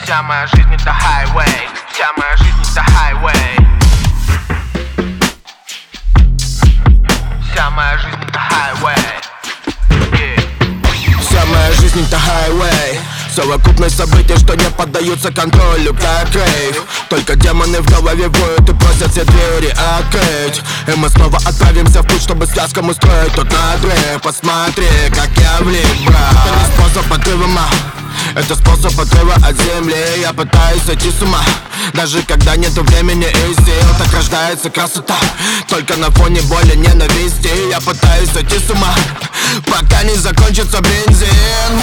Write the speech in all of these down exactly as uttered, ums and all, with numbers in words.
Вся моя жизнь это хайвей, вся моя жизнь это хайвей. Вся моя жизнь это хайвей. Вся моя жизнь это хайвей. Совокупность событий, что не поддаются контролю, как рейв. Только демоны в голове воют и просят все двери открыть. И мы снова отправимся в путь, чтобы сказкам устроить тот надрыв. Посмотри, как я влип, брат. Это не способ отрыва, ма, это способ отрыва от земли. Я пытаюсь сойти с ума, даже когда нету времени и сил. Так рождается красота, только на фоне боли, ненависти. Я пытаюсь сойти с ума, пока не закончится бензин.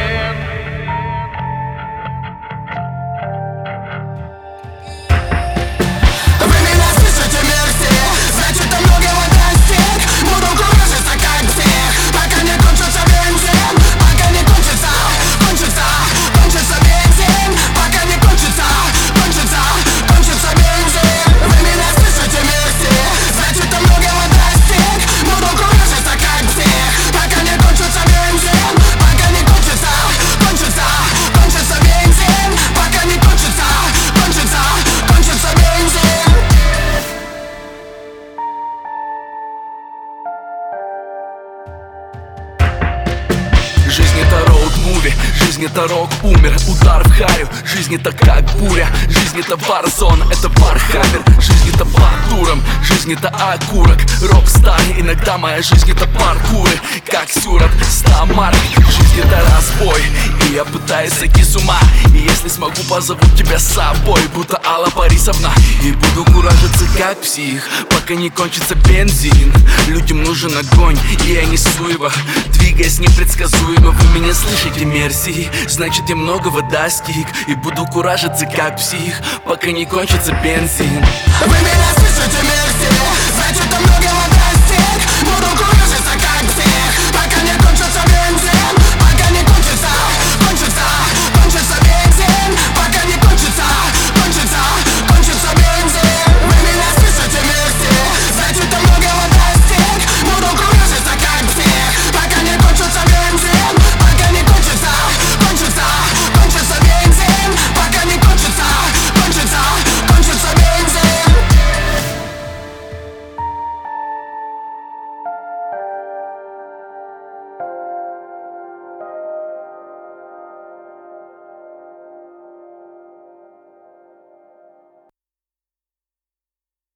Жизнь это роуд-муви, жизнь это рок, умер, удар в харю. Жизнь это как буря, жизнь это варзон, это вархаммер. Жизнь это по турам, жизнь это окурок, рок-стар. Иногда моя жизнь это паркуры, как сюрат, ста марк. Жизнь это разбой, и я пытаюсь сойти с ума. И если смогу, позову тебя с собой, будто Алла Борисовна. И буду куражиться как псих, пока не кончится бензин. Людям нужен огонь, и я несу его, двигаясь непредсказуемо. Вы меня слышите, мерси, значит я многого достиг. И буду куражиться как псих, пока не кончится бензин. Вы меня слышите, мерси.